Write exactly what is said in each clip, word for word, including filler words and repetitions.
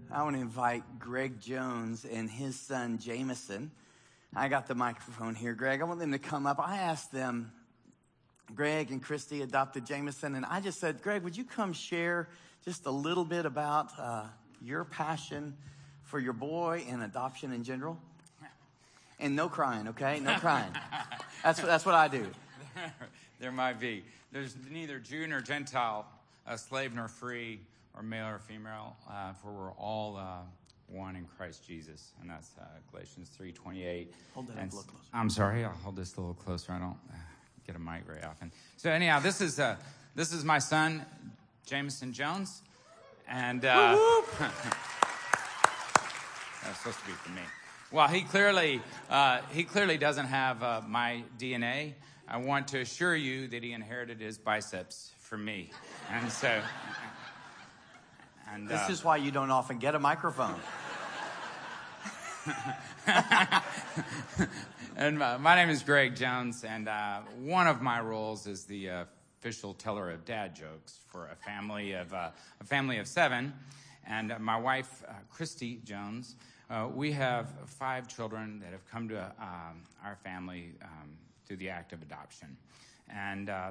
I want to invite Greg Jones and his son, Jameson. I got the microphone here. Greg, I want them to come up. I asked them, Greg and Christy adopted Jameson, and I just said, Greg, would you come share just a little bit about uh, your passion for your boy and adoption in general? And no crying, okay? No crying. That's, that's what I do. There might be. There's neither Jew nor Gentile, uh, slave nor free, or male or female, uh, for we're all uh, one in Christ Jesus. And that's uh, Galatians three twenty-eight. Hold that and up a little closer. I'm sorry, I'll hold this a little closer. I don't uh, get a mic very often. So anyhow, this is uh, this is my son, Jameson Jones. And uh, that's supposed to be for me. Well, he clearly uh, he clearly doesn't have uh, my D N A. I want to assure you that he inherited his biceps from me. And so... And, this uh, is why you don't often get a microphone. And uh, my name is Greg Jones, and uh, one of my roles is the uh, official teller of dad jokes for a family of uh, a family of seven. And uh, my wife, uh, Christy Jones, uh, we have five children that have come to uh, um, our family um, through the act of adoption. And uh,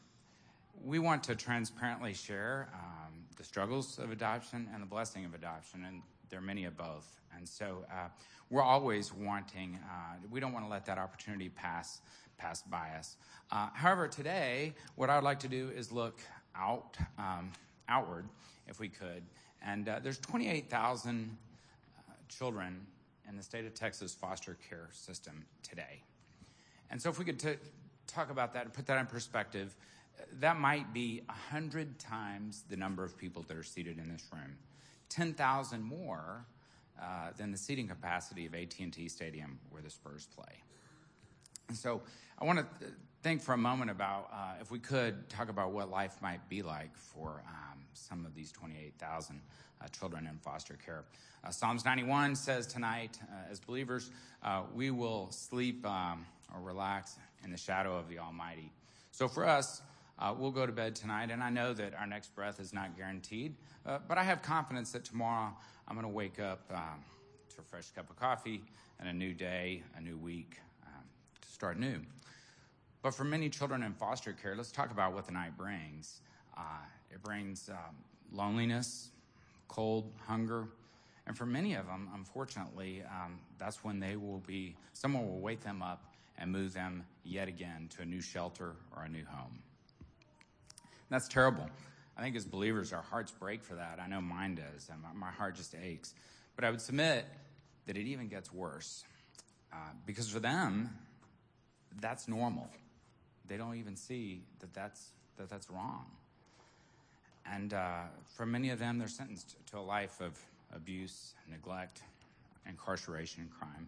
we want to transparently share um, the struggles of adoption and the blessing of adoption, and there are many of both. And so uh, we're always wanting, uh, we don't want to let that opportunity pass pass by us. Uh, however, today, what I would like to do is look out, um, outward, if we could. And uh, there's twenty-eight thousand uh, children in the state of Texas foster care system today. And so if we could t- talk about that and put that in perspective, that might be one hundred times the number of people that are seated in this room. ten thousand more uh, than the seating capacity of A T and T Stadium where the Spurs play. And so I want to th- think for a moment about, uh, if we could, talk about what life might be like for um, some of these twenty-eight thousand uh, children in foster care. Uh, Psalms ninety-one says tonight, uh, as believers, uh, we will sleep um, or relax in the shadow of the Almighty. So for us, Uh, we'll go to bed tonight, and I know that our next breath is not guaranteed, uh, but I have confidence that tomorrow I'm going to wake up um, to a fresh cup of coffee and a new day, a new week um, to start new. But for many children in foster care, let's talk about what the night brings. Uh, it brings um, loneliness, cold, hunger, and for many of them, unfortunately, um, that's when they will be, someone will wake them up and move them yet again to a new shelter or a new home. That's terrible. I think as believers, our hearts break for that. I know mine does, and my, my heart just aches. But I would submit that it even gets worse. Uh, because for them, that's normal. They don't even see that that's, that that's wrong. And uh, for many of them, they're sentenced to a life of abuse, neglect, incarceration, and crime.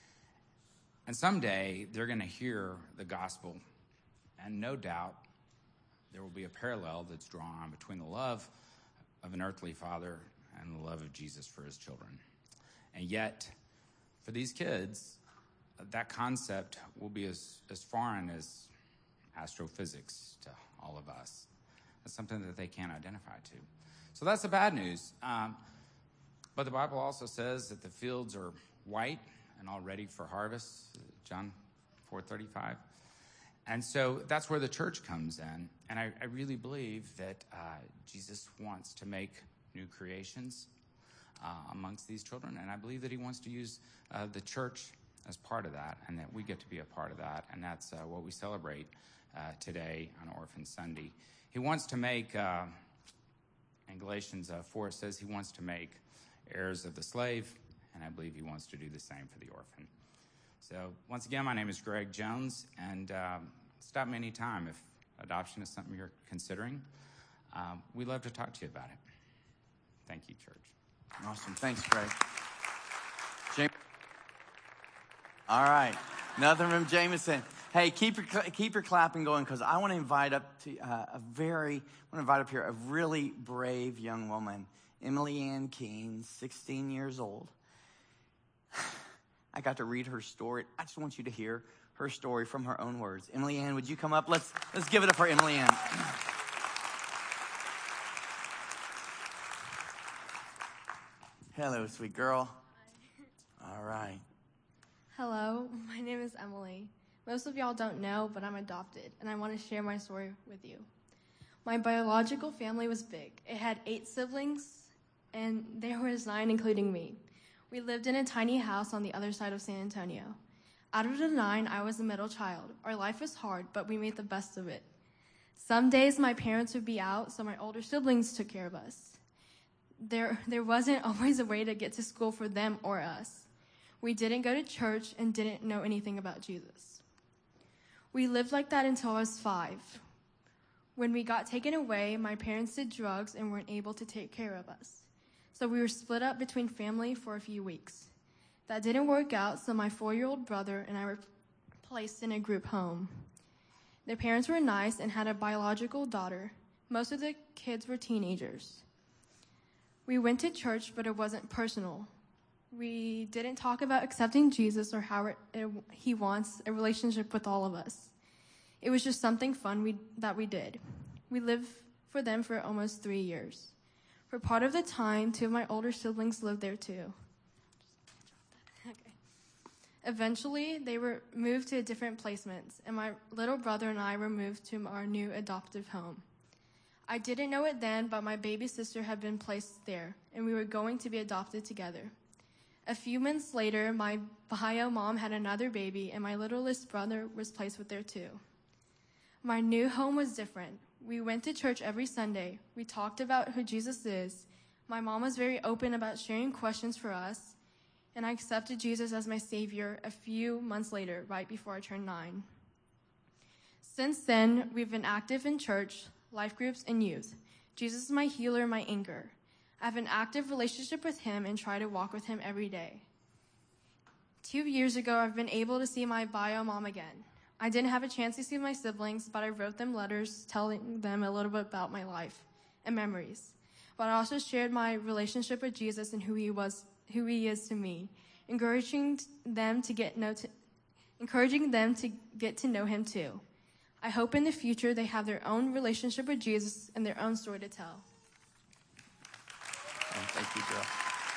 And someday, they're going to hear the gospel, and no doubt, there will be a parallel that's drawn between the love of an earthly father and the love of Jesus for his children. And yet, for these kids, that concept will be as, as foreign as astrophysics to all of us. It's something that they can't identify to. So that's the bad news. Um, but the Bible also says that the fields are white and all ready for harvest, John four thirty-five. And so that's where the church comes in. And I, I really believe that uh, Jesus wants to make new creations uh, amongst these children. And I believe that he wants to use uh, the church as part of that, and that we get to be a part of that. And that's uh, what we celebrate uh, today on Orphan Sunday. He wants to make, uh, in Galatians uh, four, it says he wants to make heirs of the slave, and I believe he wants to do the same for the orphan. So once again, my name is Greg Jones, and um, stop me anytime if adoption is something you're considering. Um, we'd love to talk to you about it. Thank you, church. Awesome. Thanks, Greg. James. All right. Nothing from Jameson. Hey, keep your keep your clapping going, because I want to invite up to uh, a very I want to invite up here a really brave young woman, Emily Ann Keene, sixteen years old. I got to read her story. I just want you to hear her story from her own words. Emily Ann, would you come up? Let's let's give it up for Emily Ann. Hello, sweet girl. All right. Hello, my name is Emily. Most of y'all don't know, but I'm adopted, and I want to share my story with you. My biological family was big. It had eight siblings, and there was nine, including me. We lived in a tiny house on the other side of San Antonio. Out of the nine, I was the middle child. Our life was hard, but we made the best of it. Some days my parents would be out, so my older siblings took care of us. There, there wasn't always a way to get to school for them or us. We didn't go to church and didn't know anything about Jesus. We lived like that until I was five. When we got taken away, my parents did drugs and weren't able to take care of us. So we were split up between family for a few weeks. That didn't work out, so my four-year-old brother and I were placed in a group home. Their parents were nice and had a biological daughter. Most of the kids were teenagers. We went to church, but it wasn't personal. We didn't talk about accepting Jesus or how it, it, he wants a relationship with all of us. It was just something fun we, that we did. We lived for them for almost three years. For part of the time, two of my older siblings lived there too. Okay. Eventually, they were moved to different placements, and my little brother and I were moved to our new adoptive home. I didn't know it then, but my baby sister had been placed there, and we were going to be adopted together. A few months later, my bio mom had another baby, and my littlest brother was placed with her too. My new home was different. We went to church every Sunday. We talked about who Jesus is. My mom was very open about sharing questions for us, and I accepted Jesus as my Savior a few months later, right before I turned nine. Since then, we've been active in church, life groups, and youth. Jesus is my healer, my anchor. I have an active relationship with him and try to walk with him every day. Two years ago, I've been able to see my bio mom again. I didn't have a chance to see my siblings, but I wrote them letters telling them a little bit about my life and memories. But I also shared my relationship with Jesus and who he was, who he is to me, encouraging them to get know to, encouraging them to get to know him too. I hope in the future they have their own relationship with Jesus and their own story to tell. Oh, thank you, girl.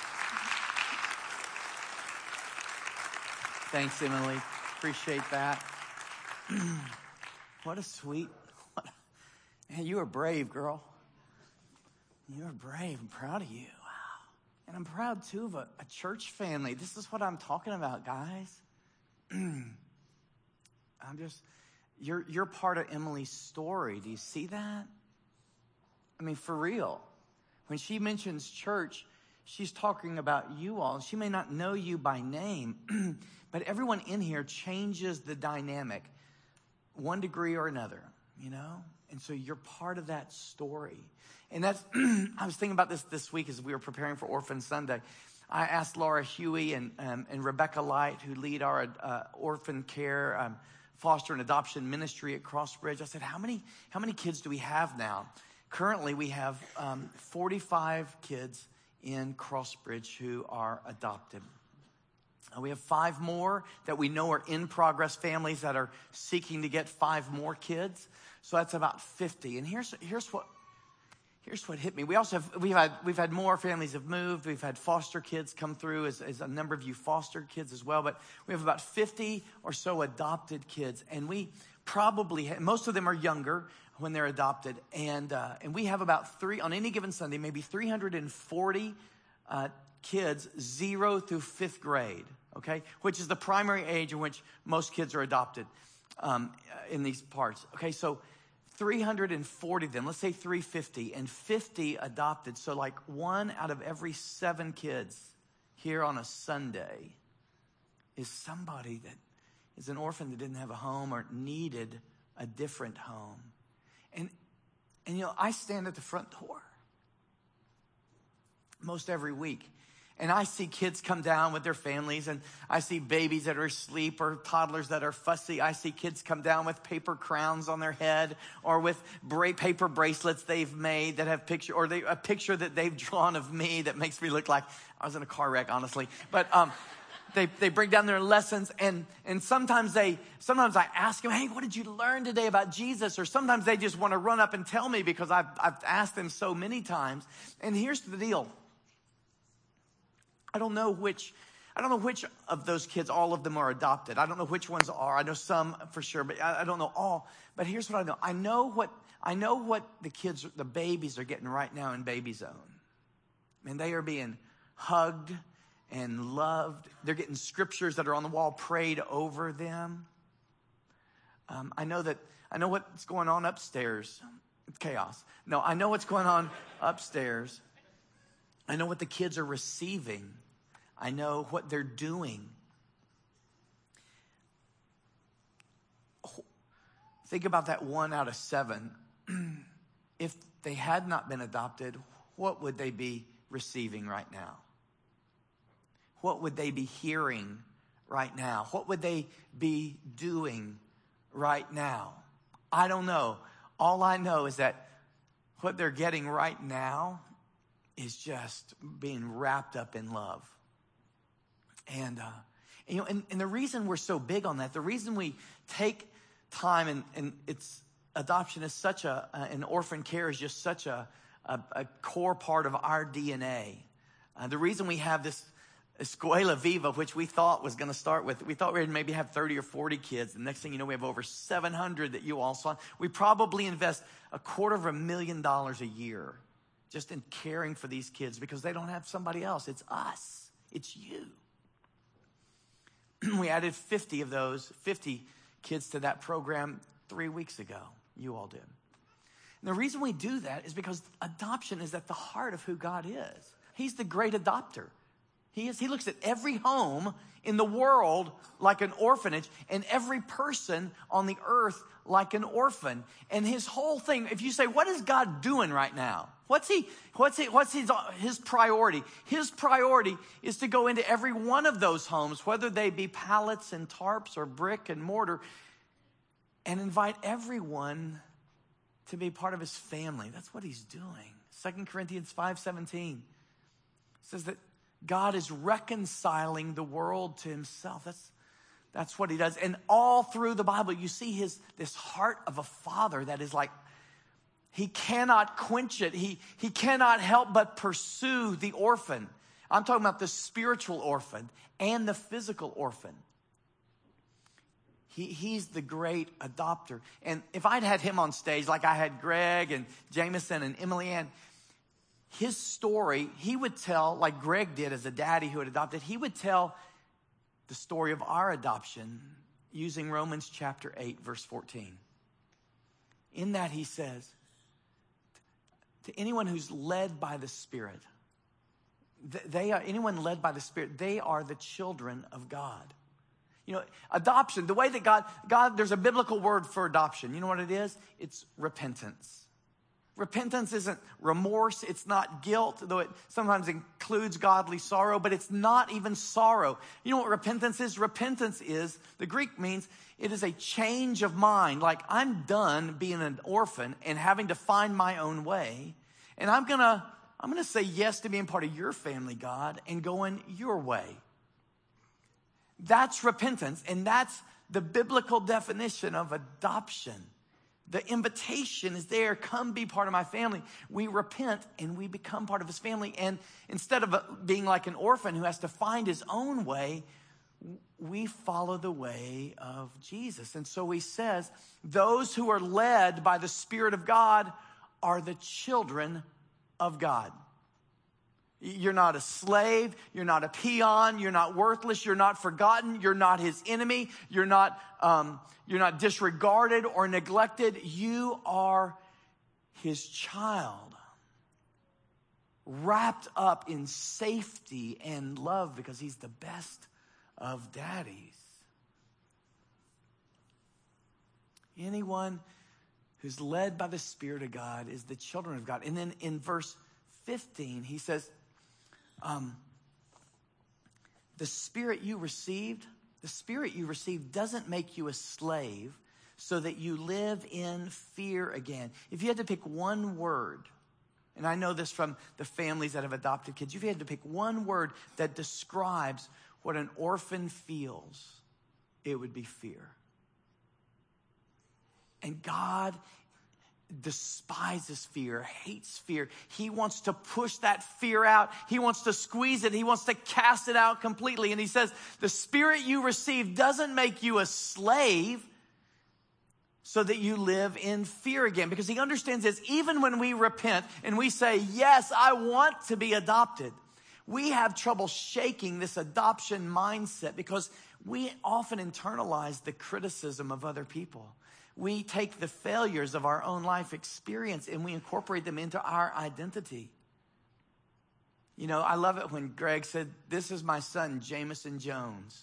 Thanks, Emily. Appreciate that. What a sweet, what a, man, you are brave, girl. You are brave. I'm proud of you. Wow. And I'm proud, too, of a, a church family. This is what I'm talking about, guys. I'm just, you're, you're part of Emily's story. Do you see that? I mean, for real. When she mentions church, she's talking about you all. She may not know you by name, but everyone in here changes the dynamic one degree or another, you know? And so you're part of that story. And that's, I was thinking about this this week as we were preparing for Orphan Sunday. I asked Laura Huey and, um, and Rebecca Light, who lead our uh, orphan care, um, foster and adoption ministry at Crossbridge. I said, how many, how many kids do we have now? Currently, we have um, forty-five kids in Crossbridge who are adopted. Uh, we have five more that we know are in progress, families that are seeking to get five more kids. So that's about fifty. And here's here's what here's what hit me. We also have we've had we've had more families have moved. We've had foster kids come through, as, as a number of you foster kids as well. But we have about fifty or so adopted kids, and we probably ha- most of them are younger when they're adopted, and uh, and we have about three on any given Sunday, maybe three hundred forty uh, kids, zero through fifth grade. Okay, which is the primary age in which most kids are adopted um, in these parts. Okay, so three hundred forty of them, let's say three hundred fifty, and fifty adopted. So like one out of every seven kids here on a Sunday is somebody that is an orphan that didn't have a home or needed a different home. And, and you know, I stand at the front door most every week. And I see kids come down with their families, and I see babies that are asleep or toddlers that are fussy. I see kids come down with paper crowns on their head or with bra- paper bracelets they've made that have picture, or they, a picture that they've drawn of me that makes me look like I was in a car wreck, honestly. But um, they they bring down their lessons, and and sometimes they sometimes I ask them, hey, what did you learn today about Jesus? Or sometimes they just want to run up and tell me because I've I've asked them so many times. And here's the deal. I don't know which, I don't know which of those kids, all of them are adopted. I don't know which ones are. I know some for sure, but I, I don't know all. But here's what I know. I know what, I know what the kids, the babies are getting right now in Baby Zone. And they are being hugged and loved. They're getting scriptures that are on the wall prayed over them. Um, I know that, I know what's going on upstairs. It's chaos. No, I know what's going on upstairs. I know what the kids are receiving. I know what they're doing. Think about that one out of seven. If they had not been adopted, what would they be receiving right now? What would they be hearing right now? What would they be doing right now? I don't know. All I know is that what they're getting right now is just being wrapped up in love. And, uh, and, you know, and, and the reason we're so big on that, the reason we take time and, and it's adoption is such a, uh, an orphan care is just such a, a, a core part of our D N A. Uh, the reason we have this Escuela Viva, which we thought was going to start with, we thought we'd maybe have thirty or forty kids. The next thing you know, we have over seven hundred that you all saw. We probably invest a quarter of a million dollars a year just in caring for these kids because they don't have somebody else. It's us. It's you. We added fifty of those, fifty kids to that program three weeks ago. You all did. And the reason we do that is because adoption is at the heart of who God is. He's the great adopter. He is. He looks at every home in the world like an orphanage and every person on the earth like an orphan. And his whole thing, if you say, what is God doing right now? What's he, what's he, what's his, his priority? His priority is to go into every one of those homes, whether they be pallets and tarps or brick and mortar, and invite everyone to be part of his family. That's what he's doing. Second Corinthians five seventeen says that God is reconciling the world to himself. That's, that's what he does. And all through the Bible, you see his, this heart of a father that is like, he cannot quench it. He, he cannot help but pursue the orphan. I'm talking about the spiritual orphan and the physical orphan. He, he's the great adopter. And if I'd had him on stage like I had Greg and Jameson and Emily Ann, his story, he would tell, like Greg did as a daddy who had adopted, he would tell the story of our adoption using Romans chapter eight, verse fourteen. In that he says, to anyone who's led by the Spirit, they are, anyone led by the Spirit, they are the children of God. You know, adoption, the way that God, God, there's a biblical word for adoption. You know what it is? It's repentance. Repentance isn't remorse. It's not guilt, though it sometimes includes godly sorrow, but it's not even sorrow. You know what repentance is? Repentance is, the Greek means, it is a change of mind. Like, I'm done being an orphan and having to find my own way. And I'm going to, I'm going to say yes to being part of your family, God, and going your way. That's repentance. And that's the biblical definition of adoption. The invitation is there. Come be part of my family. We repent and we become part of his family. And instead of being like an orphan who has to find his own way, we follow the way of Jesus. And so he says, those who are led by the Spirit of God are the children of God. You're not a slave. You're not a peon. You're not worthless. You're not forgotten. You're not his enemy. You're not, um, you're not disregarded or neglected. You are his child, wrapped up in safety and love because he's the best of daddies. Anyone who's led by the Spirit of God is the children of God. And then in verse fifteen, he says, Um, the spirit you received, the spirit you received doesn't make you a slave so that you live in fear again. If you had to pick one word, and I know this from the families that have adopted kids, if you had to pick one word that describes what an orphan feels, it would be fear. And God despises fear, hates fear. He wants to push that fear out. He wants to squeeze it. He wants to cast it out completely. And he says, the spirit you receive doesn't make you a slave so that you live in fear again. Because he understands this, even when we repent and we say, yes, I want to be adopted, we have trouble shaking this adoption mindset because we often internalize the criticism of other people. We take the failures of our own life experience and we incorporate them into our identity. You know, I love it when Greg said, this is my son, Jameson Jones.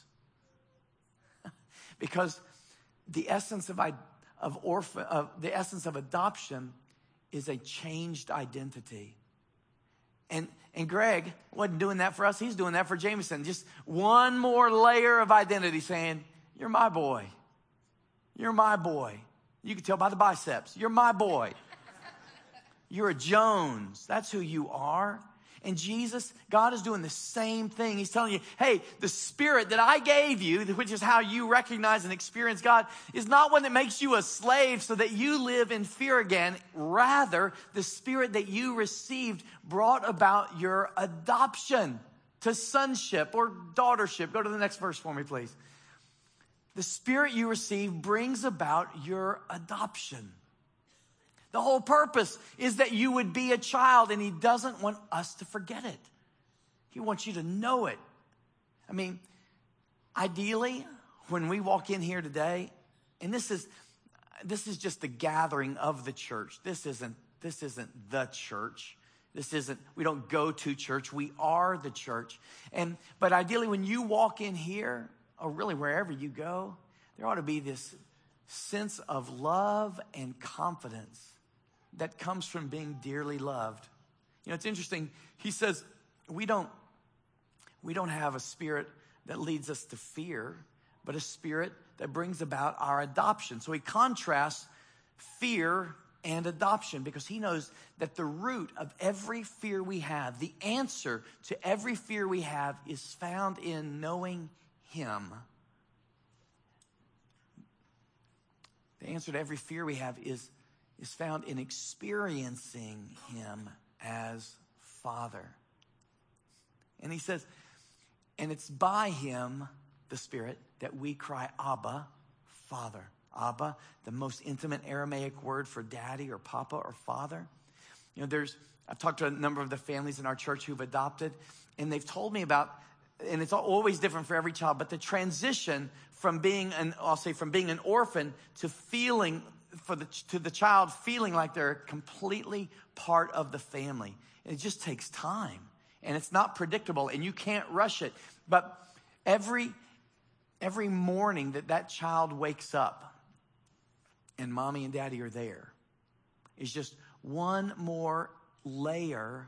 Because the essence of, of, orphan, of the essence of adoption is a changed identity. And, and Greg wasn't doing that for us. He's doing that for Jameson. Just one more layer of identity saying, you're my boy. You're my boy. You can tell by the biceps. You're my boy. You're a Jones. That's who you are. And Jesus, God is doing the same thing. He's telling you, hey, the spirit that I gave you, which is how you recognize and experience God, is not one that makes you a slave so that you live in fear again. Rather, the spirit that you received brought about your adoption to sonship or daughtership. Go to the next verse for me, please. The spirit you receive brings about your adoption. The whole purpose is that you would be a child, and he doesn't want us to forget it. He wants you to know it. I mean, ideally, when we walk in here today, and this is this is just the gathering of the church. This isn't this isn't the church. This isn't, we don't go to church. We are the church. And but ideally, when you walk in here, or really wherever you go, there ought to be this sense of love and confidence that comes from being dearly loved. You know, it's interesting. He says we don't we don't have a spirit that leads us to fear, but a spirit that brings about our adoption. So he contrasts fear and adoption because he knows that the root of every fear we have, the answer to every fear we have, is found in knowing him. The answer to every fear we have is is found in experiencing him as Father. And he says, and it's by him, the Spirit, that we cry, Abba, Father. Abba, the most intimate Aramaic word for daddy or papa or father. You know, there's, I've talked to a number of the families in our church who've adopted, and they've told me about, and it's always different for every child, but the transition from being an, I'll say from being an orphan to feeling for the, to the child feeling like they're completely part of the family. And it just takes time, and it's not predictable, and you can't rush it. But every, every morning that that child wakes up and mommy and daddy are there is just one more layer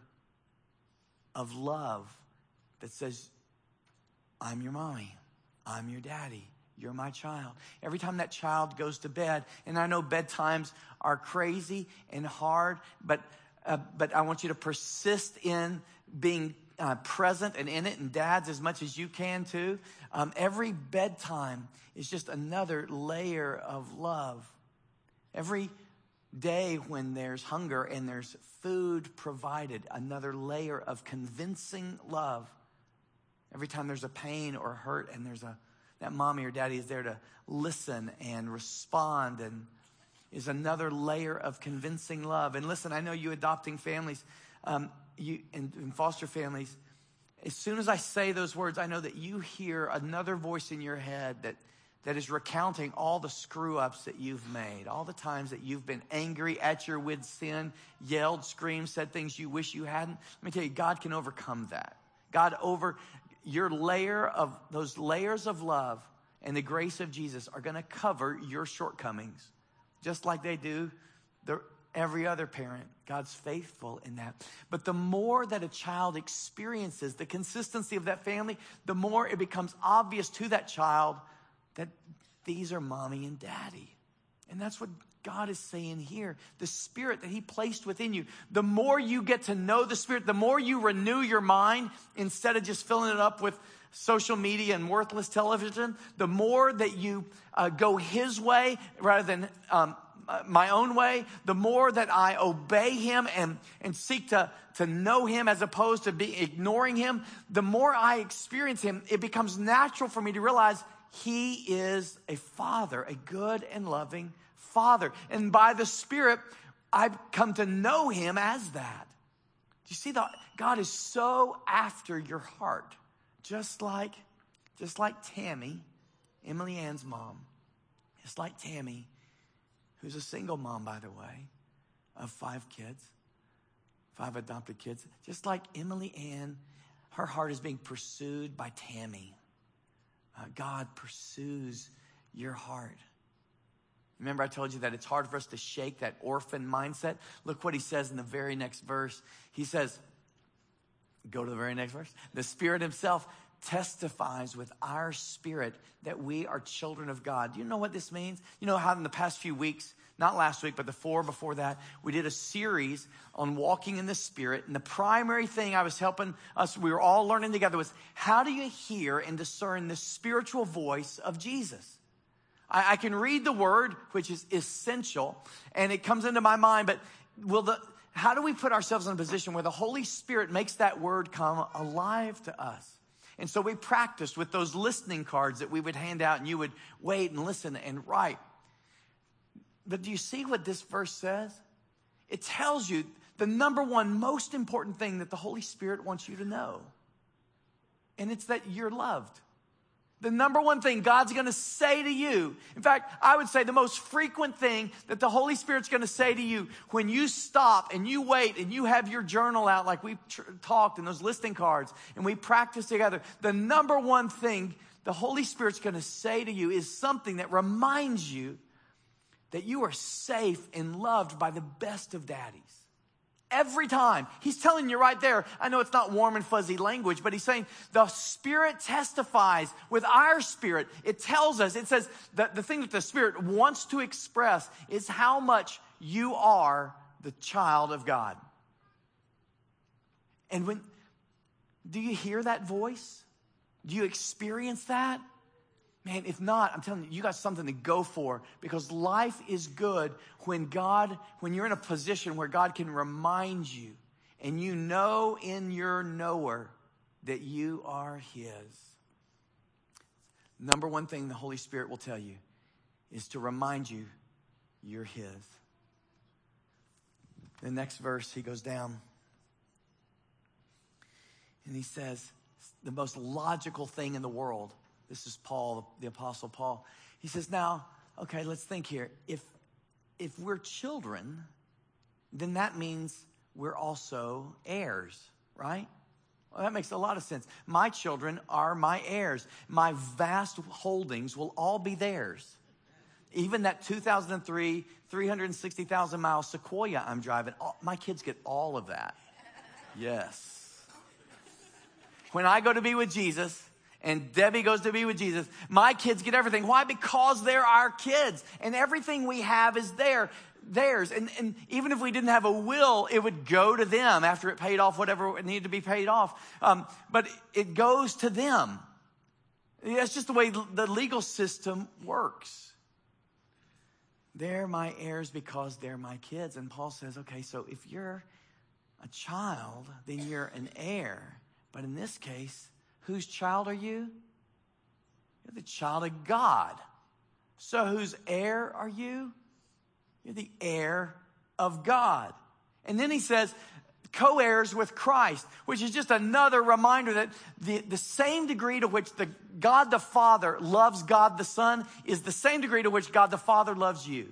of love that says, I'm your mommy, I'm your daddy. You're my child. Every time that child goes to bed, and I know bedtimes are crazy and hard, but uh, but I want you to persist in being uh, present and in it, and dads as much as you can too. Um, every bedtime is just another layer of love. Every day when there's hunger and there's food provided, another layer of convincing love. Every time there's a pain or hurt and there's a that mommy or daddy is there to listen and respond, and is another layer of convincing love. And listen, I know you adopting families, um, you and, and foster families, as soon as I say those words, I know that you hear another voice in your head that, that is recounting all the screw-ups that you've made, all the times that you've been angry at your wit's end, yelled, screamed, said things you wish you hadn't. Let me tell you, God can overcome that. God over... Your layer of, those layers of love and the grace of Jesus are going to cover your shortcomings, just like they do the, every other parent. God's faithful in that. But the more that a child experiences the consistency of that family, the more it becomes obvious to that child that these are mommy and daddy. And that's what God is saying here. The Spirit that he placed within you, the more you get to know the Spirit, the more you renew your mind instead of just filling it up with social media and worthless television, the more that you uh, go his way rather than um, my own way, the more that I obey him and, and seek to, to know him as opposed to be ignoring him, the more I experience him, it becomes natural for me to realize he is a father, a good and loving father. And by the Spirit, I've come to know him as that. Do you see that? God is so after your heart. Just like, just like Tammy, Emily Ann's mom. Just like Tammy, who's a single mom, by the way, of five kids, five adopted kids. Just like Emily Ann, her heart is being pursued by Tammy. Uh, God pursues your heart. Remember I told you that it's hard for us to shake that orphan mindset? Look what he says in the very next verse. He says, go to the very next verse. The Spirit himself testifies with our spirit that we are children of God. Do you know what this means? You know how in the past few weeks, not last week, but the four before that, we did a series on walking in the Spirit. And the primary thing I was helping us, we were all learning together, was how do you hear and discern the spiritual voice of Jesus? I, I can read the word, which is essential, and it comes into my mind, but will the, how do we put ourselves in a position where the Holy Spirit makes that word come alive to us? And so we practiced with those listening cards that we would hand out, and you would wait and listen and write. But do you see what this verse says? It tells you the number one most important thing that the Holy Spirit wants you to know. And it's that you're loved. The number one thing God's going to say to you. In fact, I would say the most frequent thing that the Holy Spirit's going to say to you when you stop and you wait and you have your journal out like we tr- talked and those listening cards and we practice together. The number one thing the Holy Spirit's going to say to you is something that reminds you that you are safe and loved by the best of daddies. Every time. He's telling you right there. I know it's not warm and fuzzy language, but he's saying the Spirit testifies with our spirit. It tells us, it says that the thing that the Spirit wants to express is how much you are the child of God. And when, do you hear that voice? Do you experience that? Man, if not, I'm telling you, you got something to go for, because life is good when God, when you're in a position where God can remind you and you know in your knower that you are his. Number one thing the Holy Spirit will tell you is to remind you you're his. The next verse, he goes down and he says the most logical thing in the world. This is Paul, the Apostle Paul. He says, now, okay, let's think here. If, if we're children, then that means we're also heirs, right? Well, that makes a lot of sense. My children are my heirs. My vast holdings will all be theirs. Even that two thousand three, three hundred sixty thousand mile Sequoia I'm driving, all, my kids get all of that. Yes. When I go to be with Jesus, and Debbie goes to be with Jesus, my kids get everything. Why? Because they're our kids. And everything we have is there, theirs. And, and even if we didn't have a will, it would go to them after it paid off whatever it needed to be paid off. Um, but it goes to them. That's just the way the legal system works. They're my heirs because they're my kids. And Paul says, okay, so if you're a child, then you're an heir. But in this case, whose child are you? You're the child of God. So whose heir are you? You're the heir of God. And then he says, co-heirs with Christ, which is just another reminder that the, the same degree to which the God the Father loves God the Son is the same degree to which God the Father loves you.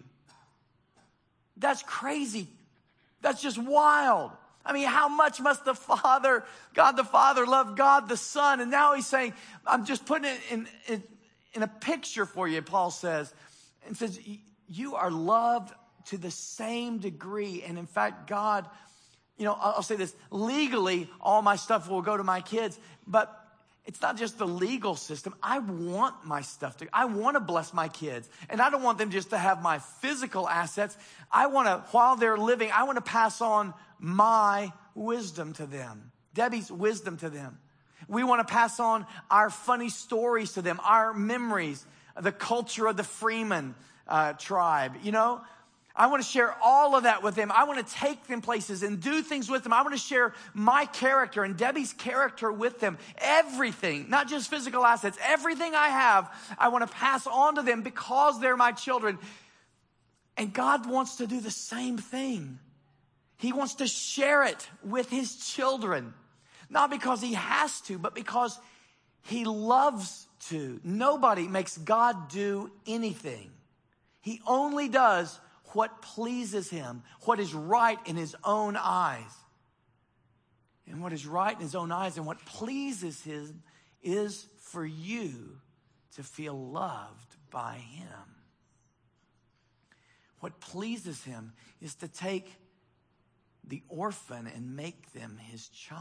That's crazy. That's just wild. I mean, how much must the Father, God the Father, love God the Son? And now he's saying, I'm just putting it in, in, in a picture for you, Paul says. And says, you are loved to the same degree. And in fact, God, you know, I'll say this, legally, all my stuff will go to my kids. But it's not just the legal system. I want my stuff to, I want to bless my kids. And I don't want them just to have my physical assets. I want to, while they're living, I want to pass on my wisdom to them. Debbie's wisdom to them. We want to pass on our funny stories to them, our memories, the culture of the Freeman uh, tribe. You know, I want to share all of that with them. I want to take them places and do things with them. I want to share my character and Debbie's character with them. Everything, not just physical assets, everything I have, I want to pass on to them because they're my children. And God wants to do the same thing. He wants to share it with his children. Not because he has to, but because he loves to. Nobody makes God do anything. He only does what pleases him, what is right in his own eyes. And what is right in his own eyes and what pleases him is for you to feel loved by him. What pleases him is to take the orphan and make them his child.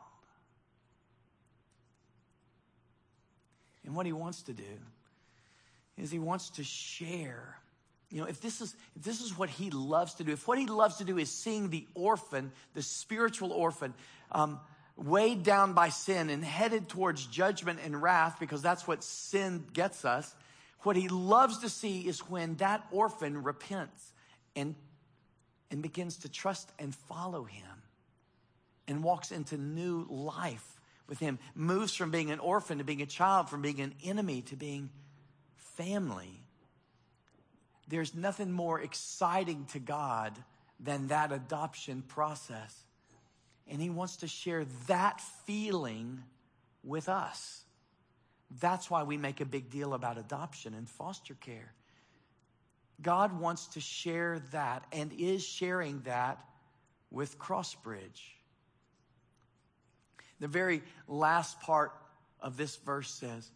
And what he wants to do is he wants to share. You know, if this is if this is what he loves to do, if what he loves to do is seeing the orphan, the spiritual orphan, um, weighed down by sin and headed towards judgment and wrath, because that's what sin gets us, what he loves to see is when that orphan repents and, and begins to trust and follow him and walks into new life with him, moves from being an orphan to being a child, from being an enemy to being family. There's nothing more exciting to God than that adoption process. And he wants to share that feeling with us. That's why we make a big deal about adoption and foster care. God wants to share that and is sharing that with Crossbridge. The very last part of this verse says,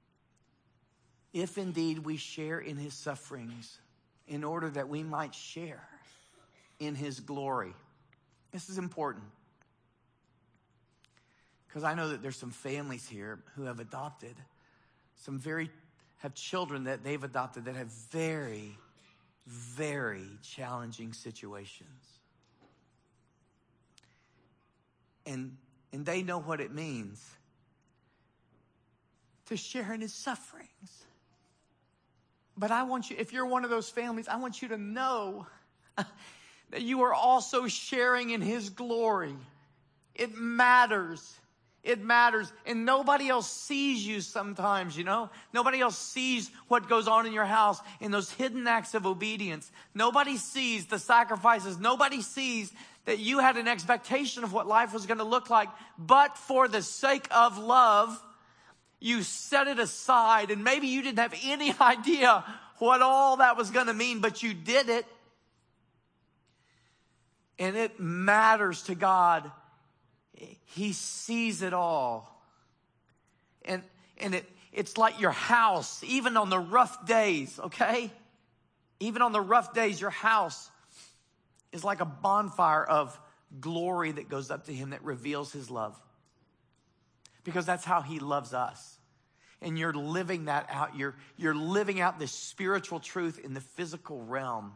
if indeed we share in his sufferings, in order that we might share in his glory. This is important, because I know that there's some families here who have adopted, some very, have children that they've adopted that have very, very challenging situations. And, and they know what it means to share in his sufferings. But I want you, if you're one of those families, I want you to know that you are also sharing in his glory. It matters. It matters. And nobody else sees you sometimes, you know. Nobody else sees what goes on in your house in those hidden acts of obedience. Nobody sees the sacrifices. Nobody sees that you had an expectation of what life was going to look like. But for the sake of love, you set it aside, and maybe you didn't have any idea what all that was going to mean, but you did it. And it matters to God. He sees it all. And, and it, it's like your house, even on the rough days, okay? Even on the rough days, your house is like a bonfire of glory that goes up to him, that reveals his love. Because that's how he loves us. And you're living that out. You're, you're living out this spiritual truth in the physical realm.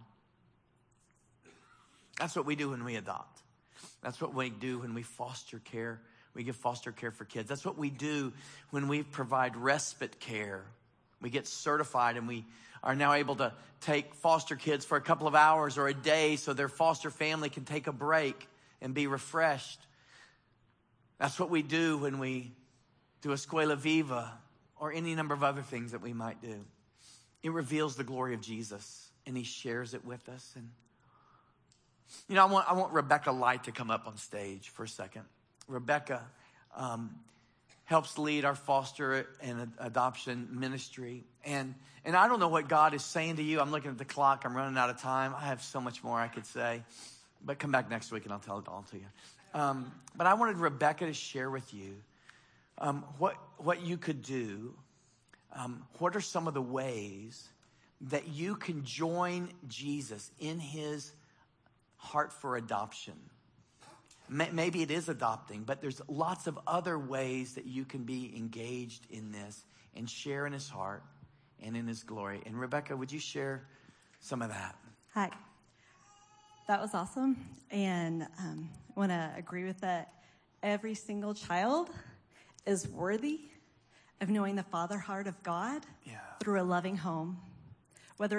That's what we do when we adopt. That's what we do when we foster care. We give foster care for kids. That's what we do when we provide respite care. We get certified and we are now able to take foster kids for a couple of hours or a day so their foster family can take a break and be refreshed. That's what we do when we do Escuela Viva or any number of other things that we might do. It reveals the glory of Jesus, and he shares it with us. And you know, I want I want Rebecca Light to come up on stage for a second. Rebecca um, helps lead our foster and adoption ministry, and and I don't know what God is saying to you. I'm looking at the clock. I'm running out of time. I have so much more I could say, but come back next week and I'll tell it all to you. Um, but I wanted Rebecca to share with you um, what what you could do. Um, what are some of the ways that you can join Jesus in his heart for adoption? Maybe it is adopting, but there's lots of other ways that you can be engaged in this and share in his heart and in his glory. And Rebecca, would you share some of that? Hi. That was awesome. And um, I want to agree with that. Every single child is worthy of knowing the father heart of God yeah. through a loving home. Whether it's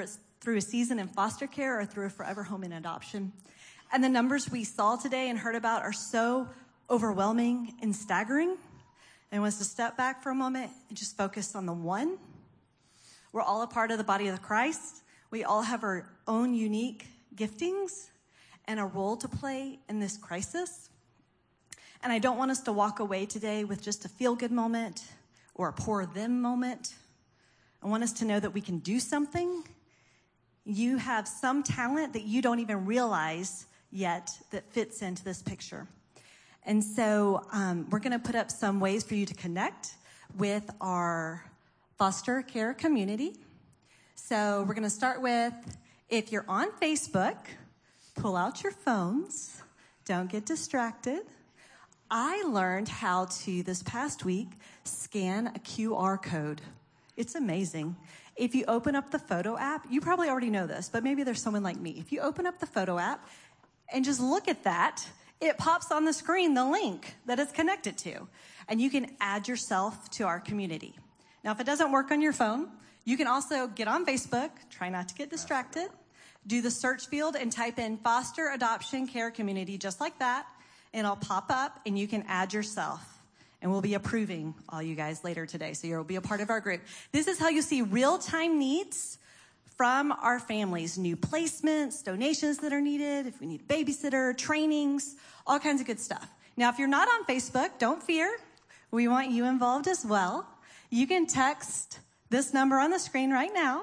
through a season in foster care or through a forever home in adoption. And the numbers we saw today and heard about are so overwhelming and staggering. And wants to step back for a moment and just focus on the one. We're all a part of the body of Christ. We all have our own unique giftings and a role to play in this crisis. And I don't want us to walk away today with just a feel-good moment or a poor them moment. I want us to know that we can do something. You have some talent that you don't even realize yet that fits into this picture. And so um, we're going to put up some ways for you to connect with our foster care community. So we're going to start with, if you're on Facebook, pull out your phones. Don't get distracted. I learned how to, this past week, scan a Q R code. It's amazing. If you open up the photo app, you probably already know this, but maybe there's someone like me. If you open up the photo app and just look at that, it pops on the screen the link that it's connected to, and you can add yourself to our community. Now, if it doesn't work on your phone, you can also get on Facebook, try not to get distracted, do the search field and type in foster adoption care community just like that, and it'll pop up and you can add yourself. And we'll be approving all you guys later today, so you'll be a part of our group. This is how you see real-time needs from our families, new placements, donations that are needed, if we need a babysitter, trainings, all kinds of good stuff. Now, if you're not on Facebook, don't fear. We want you involved as well. You can text this number on the screen right now.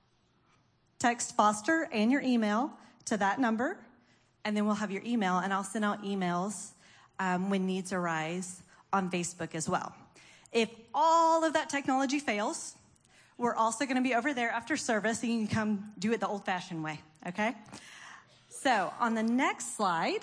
Text foster and your email to that number, and then we'll have your email, and I'll send out emails um, when needs arise on Facebook as well. If all of that technology fails, we're also going to be over there after service, and you can come do it the old-fashioned way, okay? So on the next slide,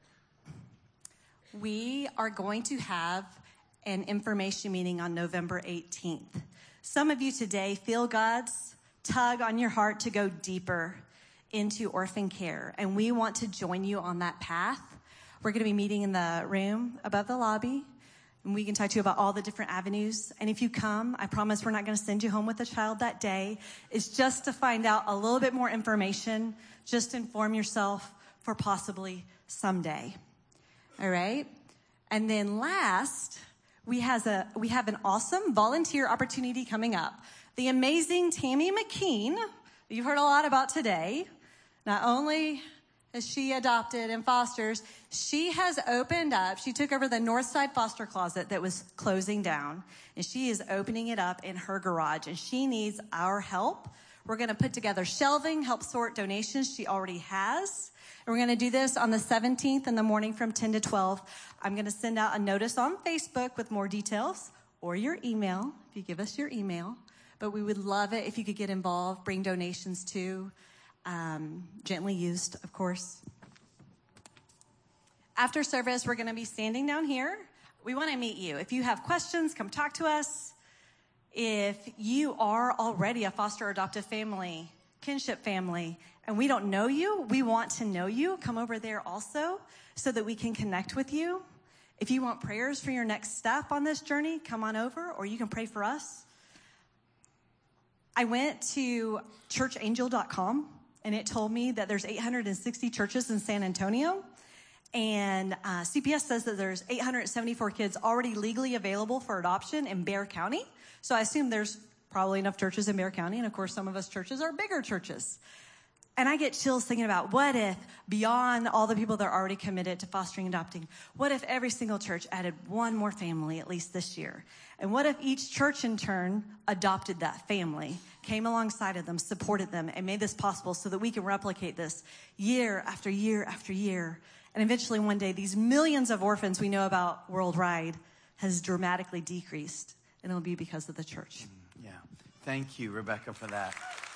we are going to have an information meeting on November eighteenth. Some of you today feel God's tug on your heart to go deeper into orphan care, and we want to join you on that path. We're going to be meeting in the room above the lobby, and we can talk to you about all the different avenues. And if you come, I promise we're not going to send you home with a child that day. It's just to find out a little bit more information, just inform yourself for possibly someday. All right? And then last, we, has a, we have an awesome volunteer opportunity coming up. The amazing Tammy McKean, that you've heard a lot about today, not only as she adopted and fosters, she has opened up, she took over the Northside Foster Closet that was closing down, and she is opening it up in her garage, and she needs our help. We're going to put together shelving, help sort donations she already has, and we're going to do this on the seventeenth in the morning from ten to twelve. I'm going to send out a notice on Facebook with more details, or your email, if you give us your email, but we would love it if you could get involved, bring donations too. Um, gently used, of course. After service, we're going to be standing down here. We want to meet you. If you have questions, come talk to us. If you are already a foster or adoptive family, kinship family, and we don't know you, we want to know you. Come over there also so that we can connect with you. If you want prayers for your next step on this journey, come on over, or you can pray for us. I went to church angel dot com. And it told me that there's eight hundred sixty churches in San Antonio. And uh, C P S says that there's eight hundred seventy-four kids already legally available for adoption in Bexar County. So I assume there's probably enough churches in Bexar County. And, of course, some of us churches are bigger churches. And I get chills thinking about what if, beyond all the people that are already committed to fostering and adopting, what if every single church added one more family at least this year? And what if each church in turn adopted that family, came alongside of them, supported them, and made this possible so that we can replicate this year after year after year? And eventually one day, these millions of orphans we know about worldwide has dramatically decreased. And it'll be because of the church. Yeah. Thank you, Rebecca, for that.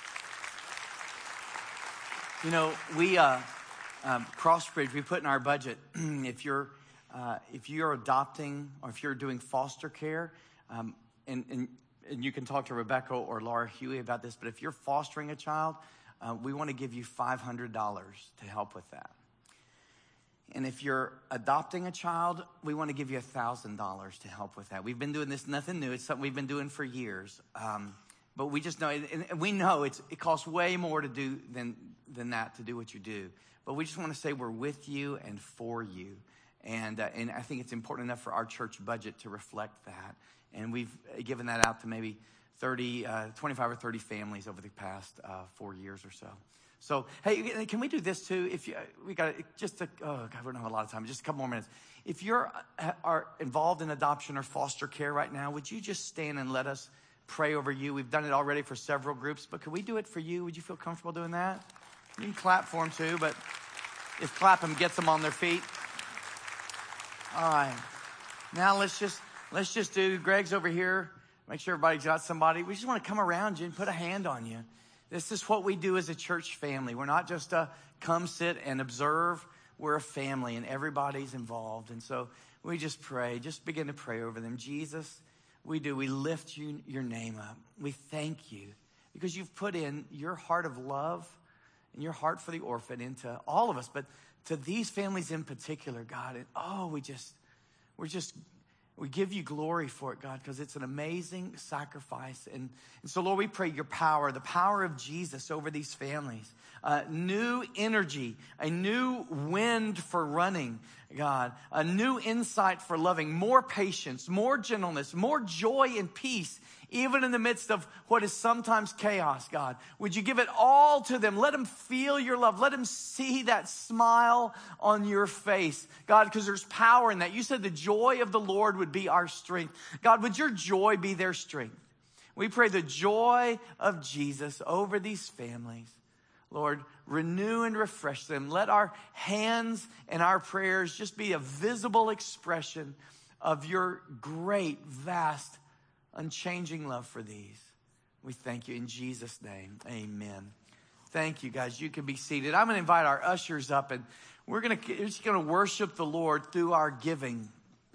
You know, we, uh, um, Crossbridge, we put in our budget, if you're, uh, if you're adopting or if you're doing foster care, um, and, and, and you can talk to Rebecca or Laura Huey about this, but if you're fostering a child, uh, we want to give you five hundred dollars to help with that. And if you're adopting a child, we want to give you one thousand dollars to help with that. We've been doing this, nothing new. It's something we've been doing for years. Um, But we just know, and we know it's, it costs way more to do than, than that to do what you do. But we just want to say we're with you and for you. And, uh, and I think it's important enough for our church budget to reflect that. And we've given that out to maybe thirty, uh, twenty-five or thirty families over the past uh, four years or so. So, hey, can we do this too? If you, we got just a, oh God, we don't have a lot of time, just a couple more minutes. If you're uh, are involved in adoption or foster care right now, would you just stand and let us pray over you? We've done it already for several groups, but could we do it for you? Would you feel comfortable doing that? You can clap for them too, but if clapping gets them on their feet. All right. Now let's just, let's just do, Greg's over here. Make sure everybody's got somebody. We just want to come around you and put a hand on you. This is what we do as a church family. We're not just a come sit and observe. We're a family and everybody's involved. And so we just pray, just begin to pray over them. Jesus, we do. We lift you, your name up. We thank you because you've put in your heart of love and your heart for the orphan into all of us, but to these families in particular, God. And oh, we just, we're just, we give you glory for it, God, because it's an amazing sacrifice. And, and so, Lord, we pray your power, the power of Jesus over these families. Uh, new energy, a new wind for running, God. A new insight for loving, more patience, more gentleness, more joy and peace, even in the midst of what is sometimes chaos, God. Would you give it all to them? Let them feel your love. Let them see that smile on your face, God, because there's power in that. You said the joy of the Lord would be our strength. God, would your joy be their strength? We pray the joy of Jesus over these families. Lord, renew and refresh them. Let our hands and our prayers just be a visible expression of your great, vast, unchanging love for these. We thank you in Jesus' name. Amen. Thank you, guys. You can be seated. I'm going to invite our ushers up, and we're going to we're just going to worship the Lord through our giving.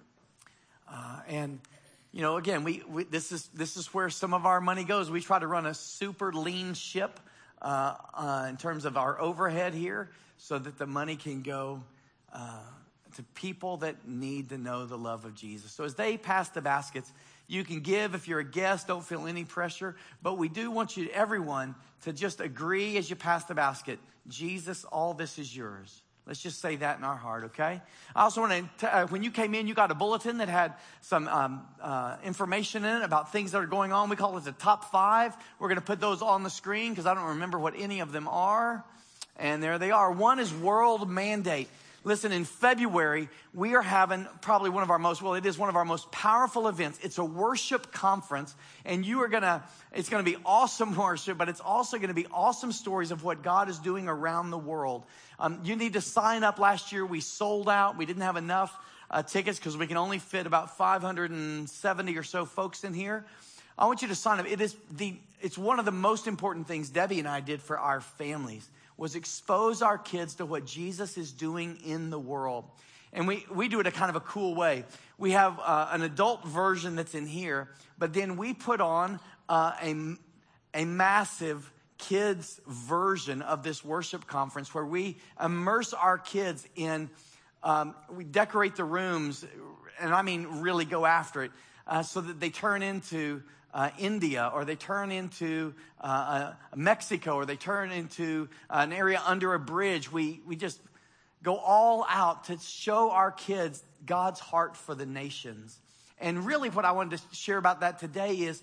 Uh, and you know, again, we, we this is this is where some of our money goes. We try to run a super lean ship uh, uh, in terms of our overhead here, so that the money can go uh, to people that need to know the love of Jesus. So as they pass the baskets, you can give. If you're a guest, don't feel any pressure. But we do want you, everyone, to just agree as you pass the basket. Jesus, all this is yours. Let's just say that in our heart, okay? I also want to, uh, when you came in, you got a bulletin that had some um, uh, information in it about things that are going on. We call it the top five. We're going to put those on the screen because I don't remember what any of them are. And there they are. One is World Mandate. Listen, in February, we are having probably one of our most, well, it is one of our most powerful events. It's a worship conference, and you are going to, it's going to be awesome worship, but it's also going to be awesome stories of what God is doing around the world. Um, you need to sign up. Last year, we sold out. We didn't have enough uh, tickets because we can only fit about five hundred seventy or so folks in here. I want you to sign up. It is the, it's one of the most important things Debbie and I did for our families, was expose our kids to what Jesus is doing in the world. And we, we do it a kind of a cool way. We have uh, an adult version that's in here, but then we put on uh, a, a massive kids version of this worship conference where we immerse our kids in, um, we decorate the rooms, and I mean really go after it, uh, so that they turn into Uh, India, or they turn into uh, uh, Mexico, or they turn into uh, an area under a bridge. We we just go all out to show our kids God's heart for the nations. And really what I wanted to share about that today is,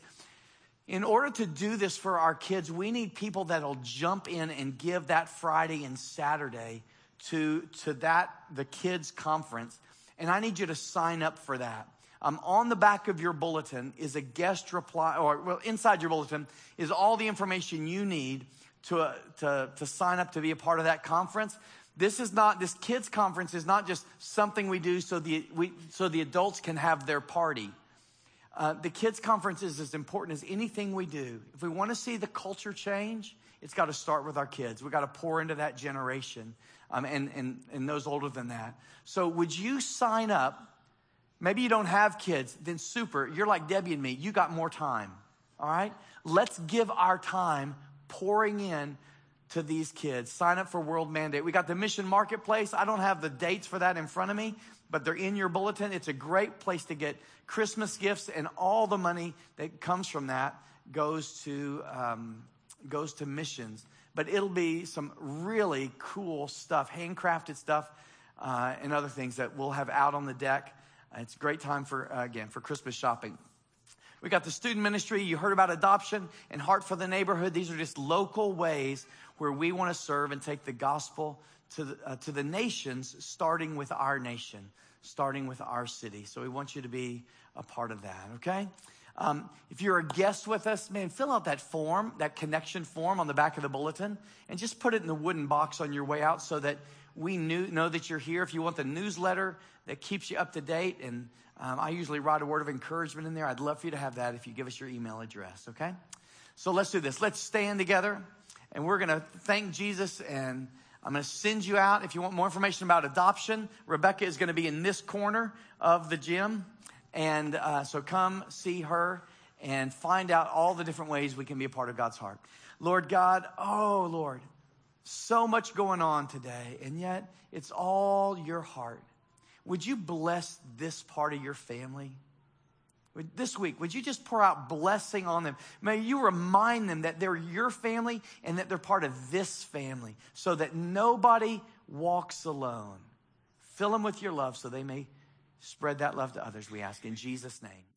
in order to do this for our kids, we need people that'll jump in and give that Friday and Saturday to, to that, the kids conference. And I need you to sign up for that. Um, on the back of your bulletin is a guest reply, or well, inside your bulletin is all the information you need to, uh, to, to sign up to be a part of that conference. This is not, this kids conference is not just something we do so the, we, so the adults can have their party. Uh, the kids conference is as important as anything we do. If we want to see the culture change, it's got to start with our kids. We've got to pour into that generation, um, and, and, and those older than that. So would you sign up? Maybe you don't have kids, then super. You're like Debbie and me. You got more time, all right? Let's give our time pouring in to these kids. Sign up for World Mandate. We got the Mission Marketplace. I don't have the dates for that in front of me, but they're in your bulletin. It's a great place to get Christmas gifts and all the money that comes from that goes to um, goes to missions. But it'll be some really cool stuff, handcrafted stuff, uh, and other things that we'll have out on the deck. Uh, it's a great time for, uh, again, for Christmas shopping. We got the student ministry. You heard about adoption and Heart for the Neighborhood. These are just local ways where we want to serve and take the gospel to the, uh, to the nations, starting with our nation, starting with our city. So we want you to be a part of that, okay? Um, if you're a guest with us, man, fill out that form, that connection form on the back of the bulletin, and just put it in the wooden box on your way out so that we knew, know that you're here. If you want the newsletter that keeps you up to date, and um, I usually write a word of encouragement in there, I'd love for you to have that if you give us your email address, okay? So let's do this. Let's stand together, and we're going to thank Jesus, and I'm going to send you out. If you want more information about adoption, Rebecca is going to be in this corner of the gym. And uh, so come see her and find out all the different ways we can be a part of God's heart. Lord God, oh Lord, so much going on today, and yet it's all your heart. Would you bless this part of your family? Would, this week, would you just pour out blessing on them? May you remind them that they're your family and that they're part of this family so that nobody walks alone. Fill them with your love so they may spread that love to others, we ask in Jesus' name.